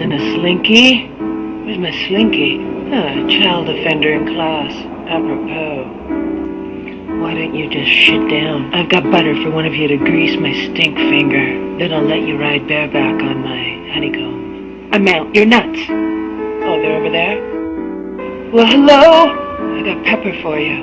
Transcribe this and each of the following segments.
in a slinky? Where's my slinky? Child offender in class. Apropos. Why don't you just shit down? I've got butter for one of you to grease my stink finger. Then I'll let you ride bareback on my honeycomb. I'm out. You're nuts. Oh, they're over there? Well, hello? I got pepper for you.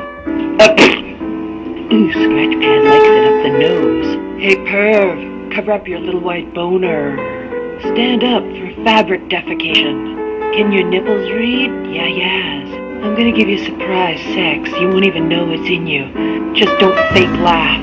Ooh, scratch pad likes it up the nose. Hey, perv, cover up your little white boner. Stand up for fabric defecation. Can your nipples read? Yeah, yes. I'm gonna give you surprise sex. You won't even know it's in you. Just don't fake laugh.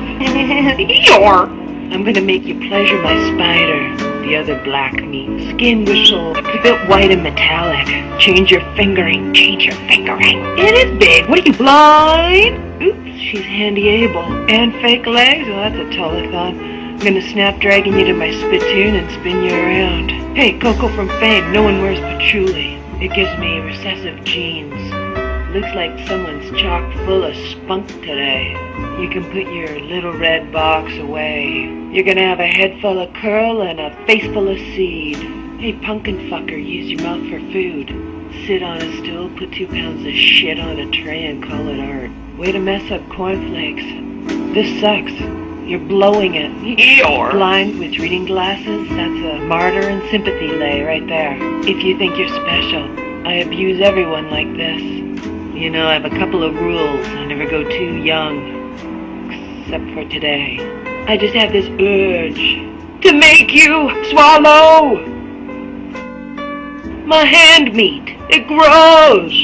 I'm gonna make you pleasure my spider. The other black meat. Skin whistle. A bit white and metallic. Change your fingering. Change your fingering. It is big. What are you, blind? Oops, she's handy able. And fake legs? Well, that's a telethon. I'm gonna snap dragging you to my spittoon and spin you around. Hey, Coco from Fame. No one wears patchouli. It gives me recessive genes. Looks like someone's chock full of spunk today. You can put your little red box away. You're gonna have a head full of curl and a face full of seed. Hey, pumpkin fucker, use your mouth for food. Sit on a stool, put 2 pounds of shit on a tray and call it art. Way to mess up cornflakes. This sucks. You're blowing it. You're blind with reading glasses? That's a martyr and sympathy lay right there. If you think you're special, I abuse everyone like this. You know, I have a couple of rules. I never go too young. Except for today. I just have this urge to make you swallow my hand meat. It grows.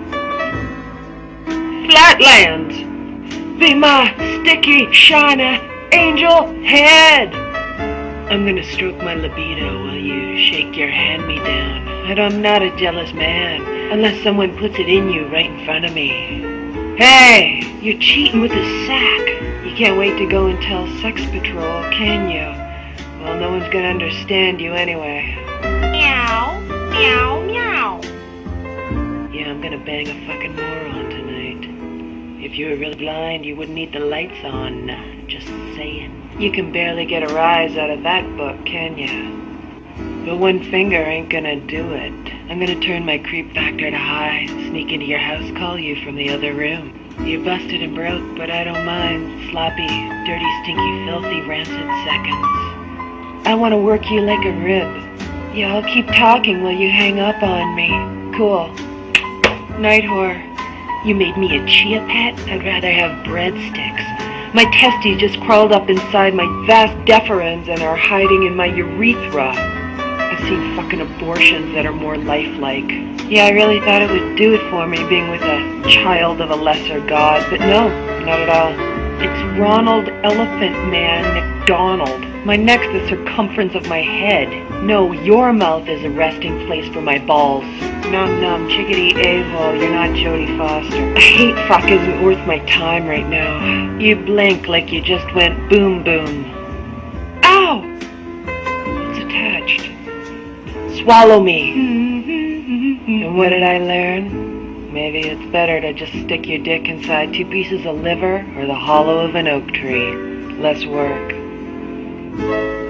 Flatlands. Be my sticky, shiny angel head. I'm gonna stroke my libido while you shake your hand-me-down. And I'm not a jealous man, unless someone puts it in you right in front of me. Hey, you're cheating with a sack. You can't wait to go and tell Sex Patrol, can you? Well, no one's gonna understand you anyway. Meow, meow, meow. Yeah, I'm gonna bang a fucking moron tonight. If you were really blind, you wouldn't need the lights on. Just saying. You can barely get a rise out of that book, can ya? But one finger ain't gonna do it. I'm gonna turn my creep factor to high, sneak into your house, call you from the other room. You're busted and broke, but I don't mind sloppy, dirty, stinky, filthy, rancid seconds. I wanna work you like a rib. Yeah, I'll keep talking while you hang up on me. Cool. Night whore. You made me a chia pet? I'd rather have breadsticks. My testes just crawled up inside my vast deferens and are hiding in my urethra. I've seen fucking abortions that are more lifelike. Yeah, I really thought it would do it for me being with a child of a lesser god, but no, not at all. It's Ronald Elephant Man McDonald. My neck's the circumference of my head. No, your mouth is a resting place for my balls. Num num, chickadee a-hole, you're not Jodie Foster. A hate fuck isn't worth my time right now. You blink like you just went boom boom. Ow! It's attached. Swallow me. And what did I learn? Maybe it's better to just stick your dick inside 2 pieces of liver or the hollow of an oak tree. Less work.